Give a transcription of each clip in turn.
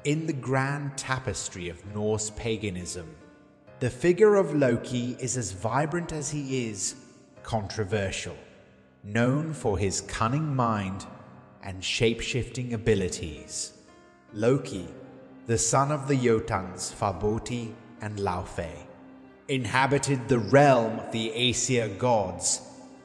in the grand tapestry of Norse paganism. The figure of Loki is as vibrant as he is controversial, known for his cunning mind and shape-shifting abilities. Loki, the son of the Jotuns Farboti and Laufey, inhabited the realm of the Aesir gods,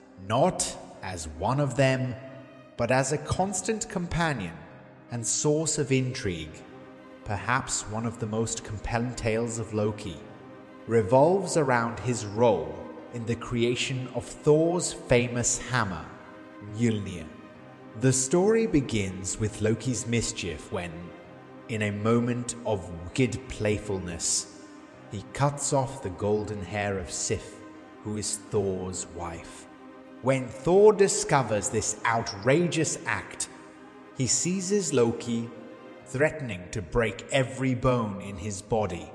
not as one of them, but as a constant companion and source of intrigue. Perhaps one of the most compelling tales of Loki revolves around his role in the creation of Thor's famous hammer, Mjolnir. The story begins with Loki's mischief when, in a moment of wicked playfulness, he cuts off the golden hair of Sif, who is Thor's wife. When Thor discovers this outrageous act, he seizes Loki, threatening to break every bone in his body.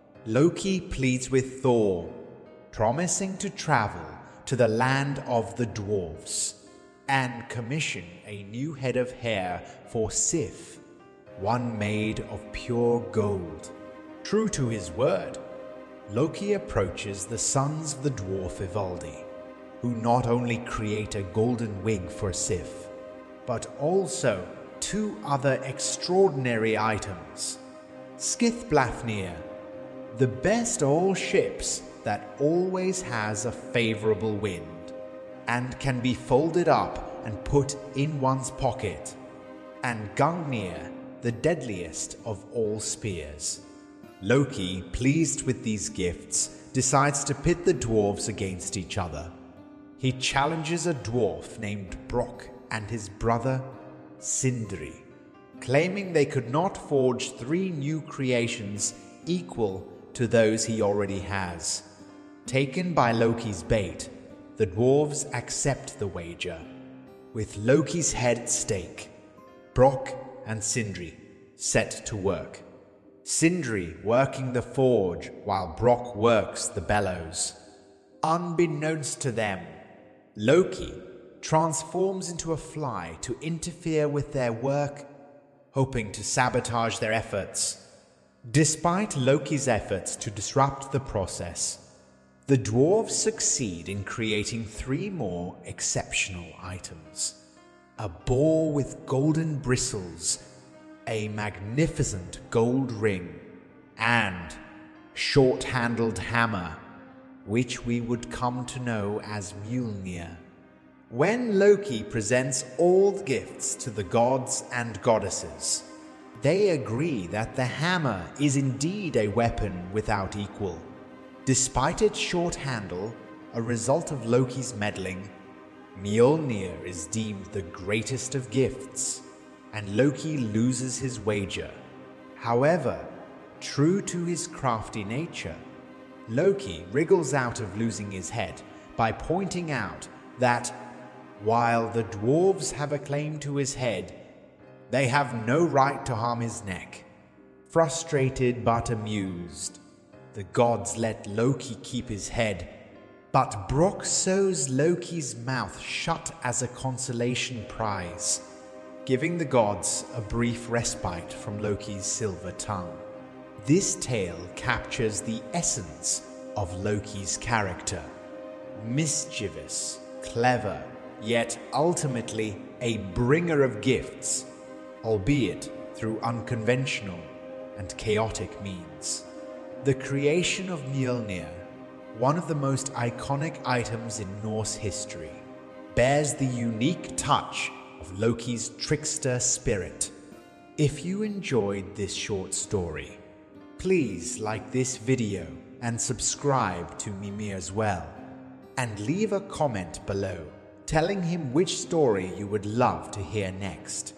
Loki pleads with Thor, promising to travel to the land of the dwarves and commission a new head of hair for Sif, one made of pure gold. True to his word, Loki approaches the sons of the dwarf Ivaldi, who not only create a golden wig for Sif, but also two other extraordinary items. Skithblafnir, the best of all ships that always has a favorable wind and can be folded up and put in one's pocket, and Gungnir, the deadliest of all spears. Loki, pleased with these gifts, decides to pit the dwarves against each other. He challenges a dwarf named Brock and his brother Sindri, claiming they could not forge 3 new creations equal to those he already has. Taken by Loki's bait, the dwarves accept the wager. With Loki's head at stake, Brock and Sindri set to work. Sindri working the forge while Brock works the bellows. Unbeknownst to them, Loki transforms into a fly to interfere with their work, hoping to sabotage their efforts. Despite Loki's efforts to disrupt the process, the dwarves succeed in creating 3 more exceptional items: a boar with golden bristles, a magnificent gold ring, and short-handled hammer, which we would come to know as Mjolnir. When Loki presents all the gifts to the gods and goddesses, they agree that the hammer is indeed a weapon without equal. Despite its short handle, a result of Loki's meddling, Mjolnir is deemed the greatest of gifts, and Loki loses his wager. However, true to his crafty nature, Loki wriggles out of losing his head by pointing out that while the dwarves have a claim to his head, they have no right to harm his neck. Frustrated but amused, the gods let Loki keep his head, but Brock sews Loki's mouth shut as a consolation prize, giving the gods a brief respite from Loki's silver tongue. This tale captures the essence of Loki's character: mischievous, clever, yet ultimately a bringer of gifts, albeit through unconventional and chaotic means. The creation of Mjolnir, one of the most iconic items in Norse history, bears the unique touch of Loki's trickster spirit. If you enjoyed this short story, please like this video and subscribe to Mimir as well, and leave a comment below telling him which story you would love to hear next.